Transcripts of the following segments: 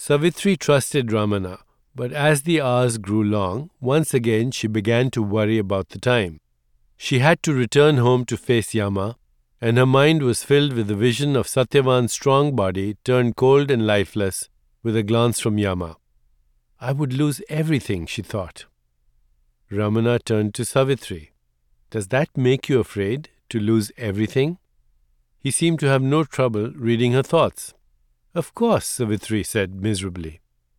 Savitri trusted Ramana, but as the hours grew long, once again she began to worry about the time. She had to return home to face Yama, and her mind was filled with the vision of Satyavan's strong body turned cold and lifeless with a glance from Yama. I would lose everything, she thought. Ramana turned to Savitri. Does that make you afraid, to lose everything? He seemed to have no trouble reading her thoughts. Of course, Savitri said miserably.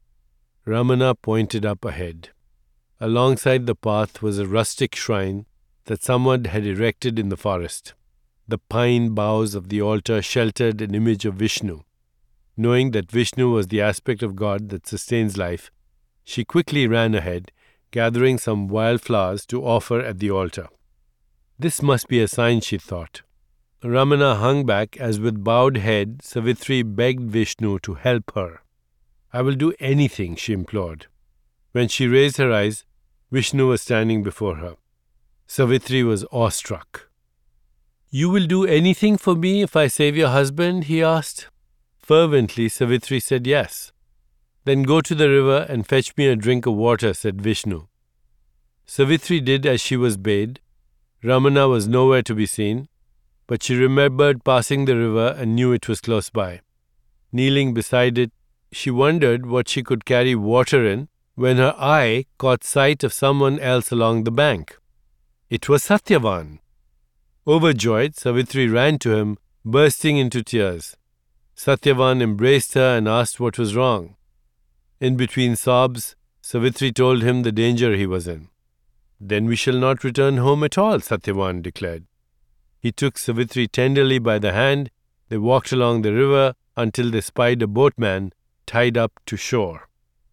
Ramana pointed up ahead. Alongside the path was a rustic shrine that someone had erected in the forest. The pine boughs of the altar sheltered an image of Vishnu. Knowing that Vishnu was the aspect of God that sustains life, she quickly ran ahead, gathering some wildflowers to offer at the altar. This must be a sign, she thought. Ramana hung back as with bowed head Savitri begged Vishnu to help her. I will do anything, she implored. When she raised her eyes, Vishnu was standing before her. Savitri was awestruck. You will do anything for me if I save your husband? He asked. Fervently, Savitri said yes. Then go to the river and fetch me a drink of water, said Vishnu. Savitri did as she was bade. Ramana was nowhere to be seen, but she remembered passing the river and knew it was close by. Kneeling beside it, she wondered what she could carry water in when her eye caught sight of someone else along the bank. It was Satyavan. Overjoyed, Savitri ran to him, bursting into tears. Satyavan embraced her and asked what was wrong. In between sobs, Savitri told him the danger he was in. Then we shall not return home at all, Satyavan declared. He took Savitri tenderly by the hand. They walked along the river until they spied a boatman tied up to shore.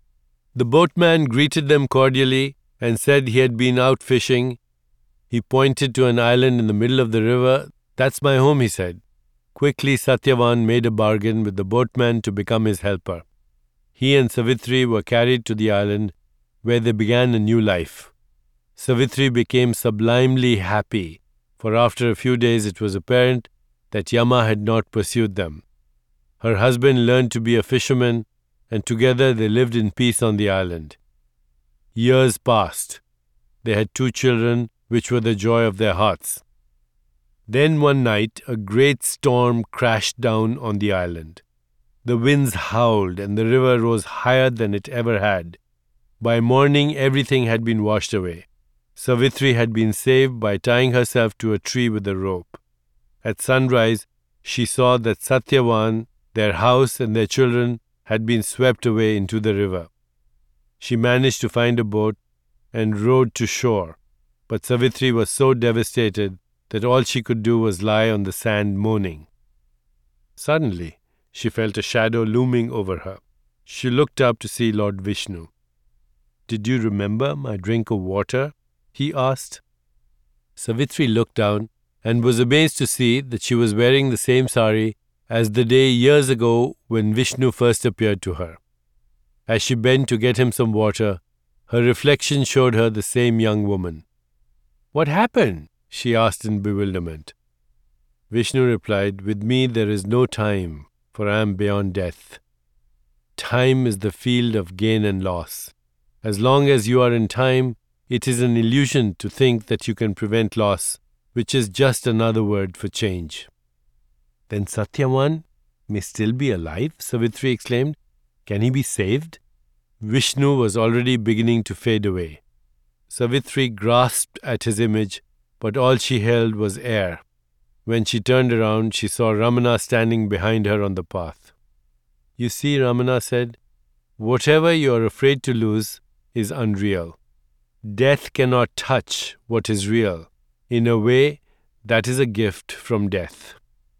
The boatman greeted them cordially and said he had been out fishing. He pointed to an island in the middle of the river. That's my home, he said. Quickly, Satyavan made a bargain with the boatman to become his helper. He and Savitri were carried to the island, where they began a new life. Savitri became sublimely happy, for after a few days it was apparent that Yama had not pursued them. Her husband learned to be a fisherman, and together they lived in peace on the island. Years passed. They had 2 children, which were the joy of their hearts. Then one night, a great storm crashed down on the island. The winds howled, and the river rose higher than it ever had. By morning, everything had been washed away. Savitri had been saved by tying herself to a tree with a rope. At sunrise, she saw that Satyavan, their house and their children had been swept away into the river. She managed to find a boat and rowed to shore, but Savitri was so devastated that all she could do was lie on the sand moaning. Suddenly, she felt a shadow looming over her. She looked up to see Lord Vishnu. Did you remember my drink of water? He asked. Savitri looked down and was amazed to see that she was wearing the same sari as the day years ago when Vishnu first appeared to her. As she bent to get him some water, her reflection showed her the same young woman. What happened? She asked in bewilderment. Vishnu replied, With me there is no time, for I am beyond death. Time is the field of gain and loss. As long as you are in time, it is an illusion to think that you can prevent loss, which is just another word for change. Then Satyavan may still be alive, Savitri exclaimed. Can he be saved? Vishnu was already beginning to fade away. Savitri grasped at his image, but all she held was air. When she turned around, she saw Ramana standing behind her on the path. You see, Ramana said, whatever you are afraid to lose is unreal. Death cannot touch what is real. In a way, that is a gift from death.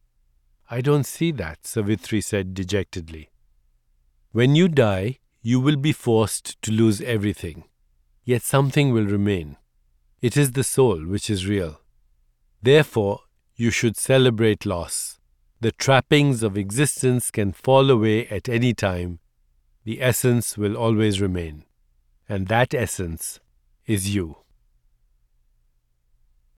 I don't see that, Savitri said dejectedly. When you die, you will be forced to lose everything. Yet something will remain. It is the soul which is real. Therefore, you should celebrate loss. The trappings of existence can fall away at any time. The essence will always remain. And that essence is you.